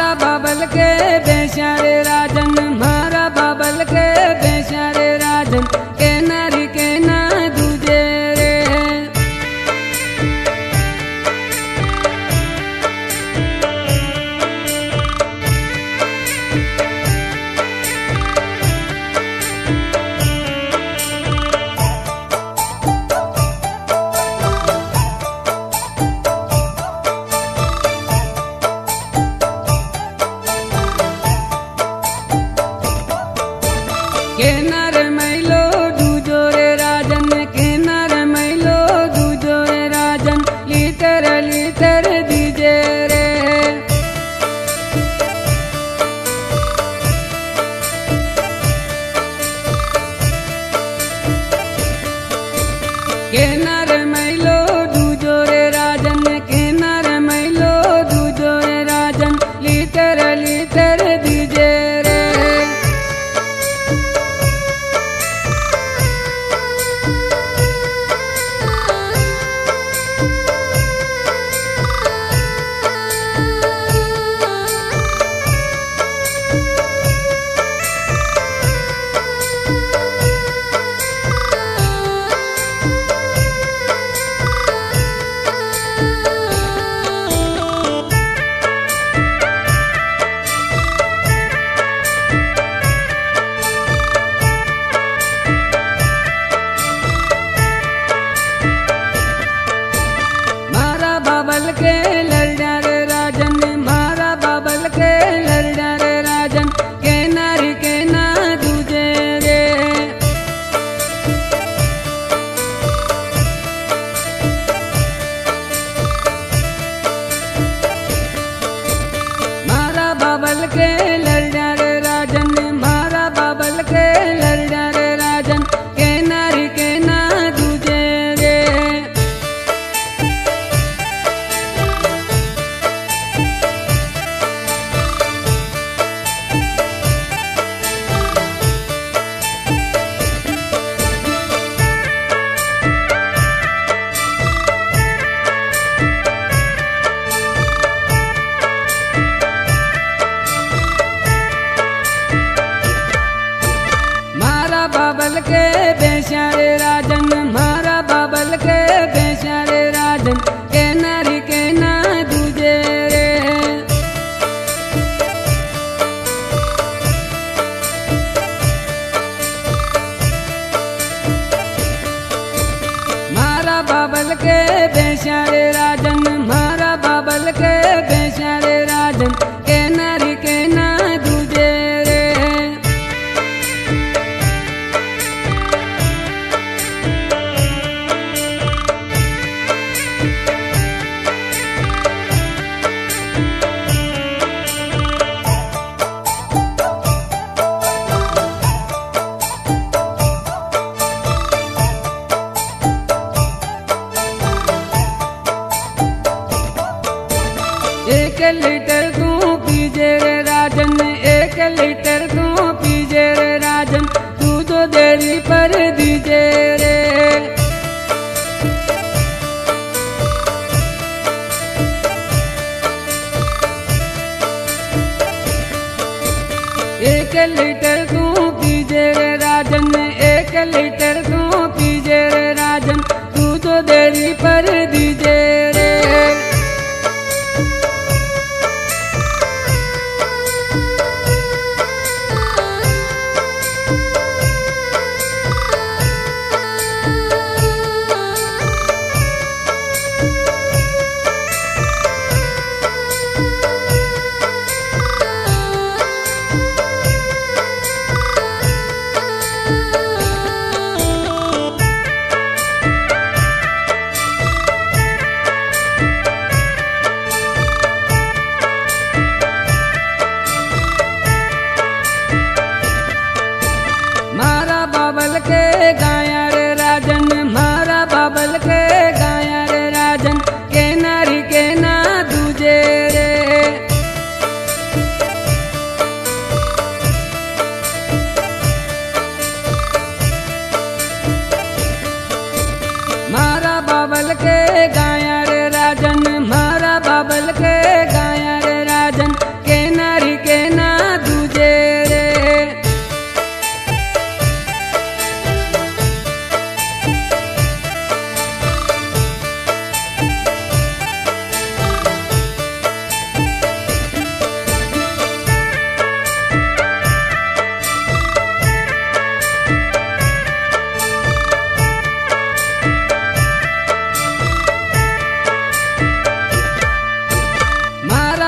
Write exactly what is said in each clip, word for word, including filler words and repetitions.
मारा बाबल के बेचारे राजन, मारा बाबल के बेचारे राजन, के नारी के ना दूजे रे। केनार मैलो दूजो रे राजन, केनार मैलो दूजो रे राजन, लीटर लीटर दीजे रे। केनार मैलो दूजो रे राजन, केनार मैलो दूजो रे राजन, लीटर लीटर दीजे रे। बाबल के लड़ना रे राजन, मारा बाबल के लड़ना रे राजन, के नारी के ना दूजे रे। मारा बाबल के लड़ना रे राजन, मारा बाबल के लड़ना रे राजन, के नारी के ना दूजे रे। मारा बाबल के बेचारे राजन, मारा बाबल के बेचारे राजन, के नारी के ना दूजे रे। मारा बाबल के बेचारे राजन, मारा बाबल के बेचारे राजन, के नारी के ना दूजे रे। एक लीटर तू पीजे रे राजन, एक लीटर तू पीजे रे राजन, तू तो देरी पर दीजे रे। एक लीटर तू पीजे रे राजन, एक लीटर तू पीजे रे राजन, तू तो देरी पर दीजे रे।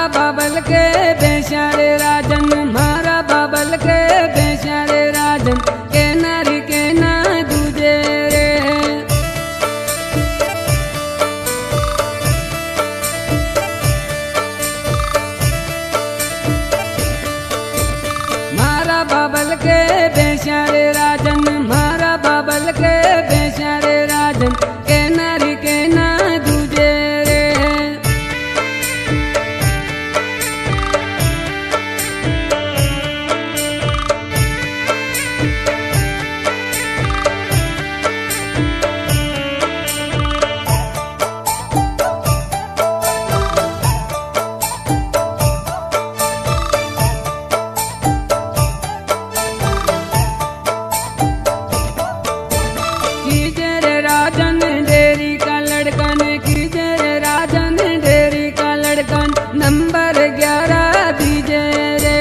बाबल के बेचारे राजन, मारा बाबल के बेचारे राजन, के नारी के ना दूजे रे। मारा बाबल के बेचारे राजन, मारा बाबल के बेचारे राजन, के नारी के ना दूजे रे। राजन डेरी का लड़कन, कीजर राजन डेरी का लड़कन, नंबर ग्यारह दीजे रे।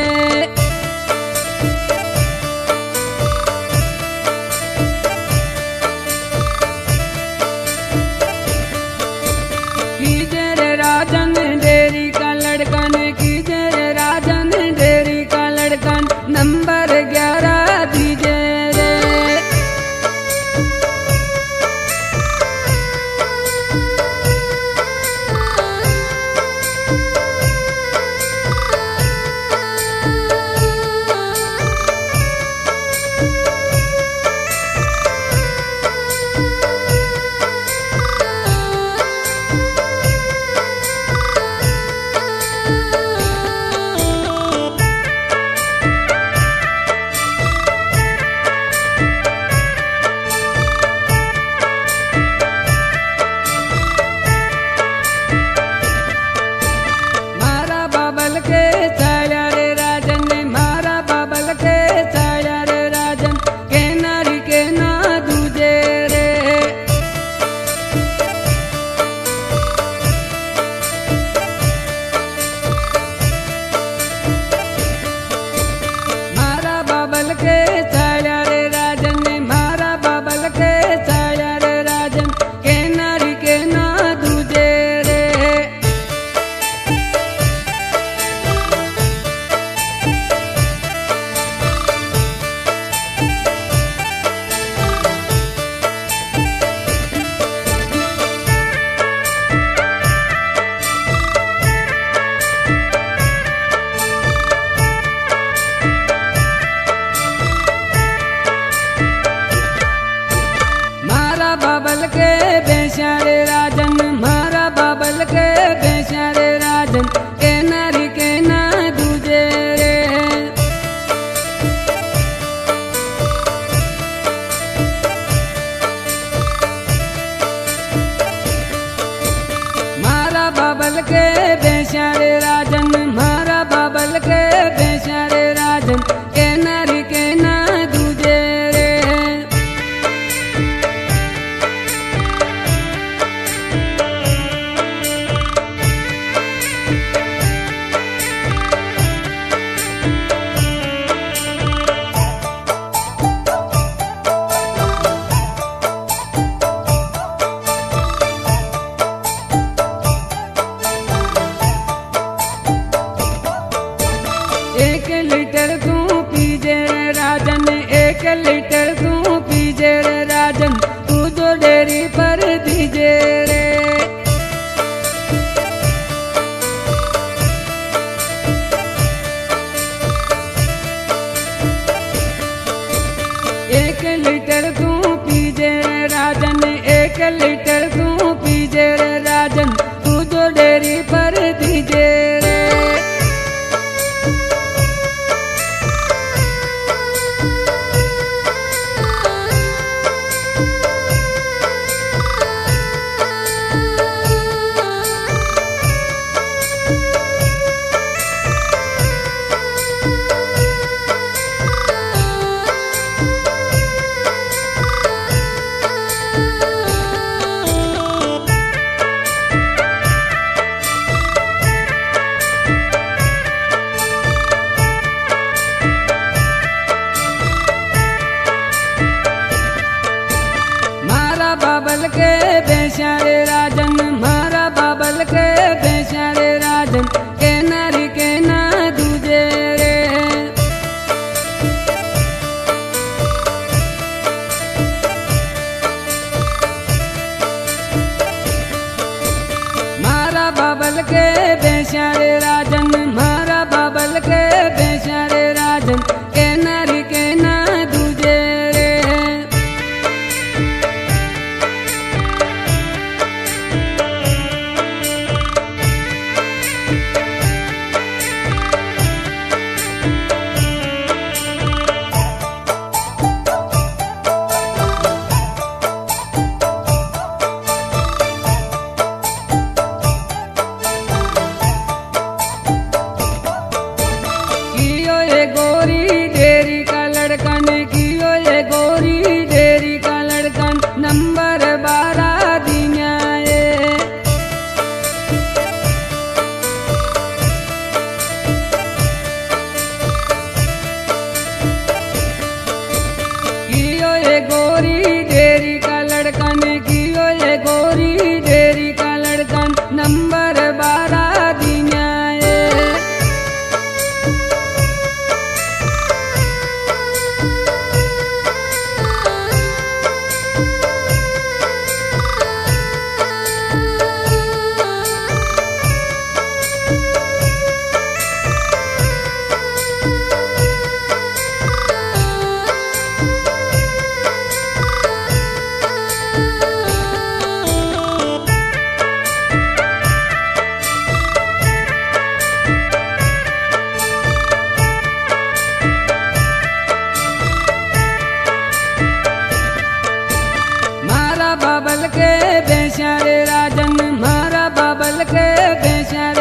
कीजर राजन डेरी का लड़कन, कीजर राजन डेरी का लड़कन, नंबर ग्यारह दीजे रे। बाबल के बेचारे राजन, मारा बाबल के बेचारे राजन, के नारी के ना दूजे रे। मारा बाबल के बेचारे राजन, मारा बाबल के बेचारे राजन, के नारी के ना दूजे रे। एक लीटर तू पीजे रे राजन, एक लीटर तू पीजे रे राजन, तू जो डेरी पर दीजे रे। एक लीटर तू पीजे रे राजन, एक लीटर तू पीजे रे राजन, तू जो डेरी पर दीजे रे। बाबल के बेचारे राजन, मारा बाबल के बेचारे राजन, के ना ये गोरी डेरी का लड़कन नंबर बारह दिया ये। कियो ये गोरी डेरी का लड़कन, कियो ये गोरी डेरी का लड़कन नंबर बारह दिया ये। मारा बाबल के बेचारे राजन, मारा बाबल के बेचारे